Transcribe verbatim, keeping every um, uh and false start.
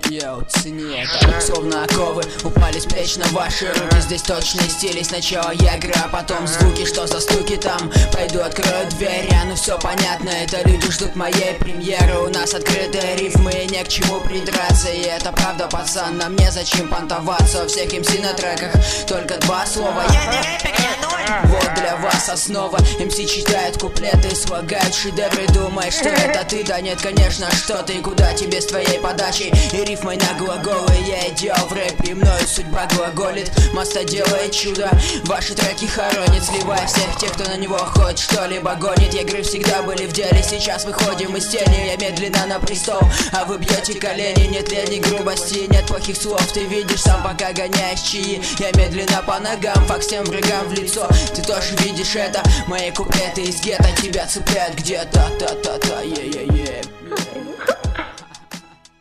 Йоу, цени это. Словно оковы упали с плеч на ваши руки. Здесь точные стили. Сначала я игра, а потом звуки. Что за стуки там? Пойду открою дверь, а ну все понятно. Это люди ждут моей премьеры. У нас открытые рифмы, и не к чему придраться. И это правда, пацан, нам незачем понтоваться. У всех эм си на треках только два слова. Я не рэпер, я ноль. Вот для вас основа. эм си читает куплеты, слагает шедевры. Думаешь, что это ты? Да нет, конечно, что ты. Куда тебе с твоей подачей и рифмой на глаголы? Я идеал в рэпе, мною судьба глаголит. Масса делает чудо, ваши треки хоронит, сливая всех тех, кто на него хоть что-либо гонит. Игры всегда были в деле, сейчас выходим из тени. Я медленно на престол, а вы бьете колени. Нет лени, грубости, нет плохих слов. Ты видишь сам, пока гоняешь чаи. Я медленно по ногам, факт всем врагам в лицо. Ты тоже видишь это, мои куплеты из гетто тебя цепляют где-то. Та-та-та, е-е-е.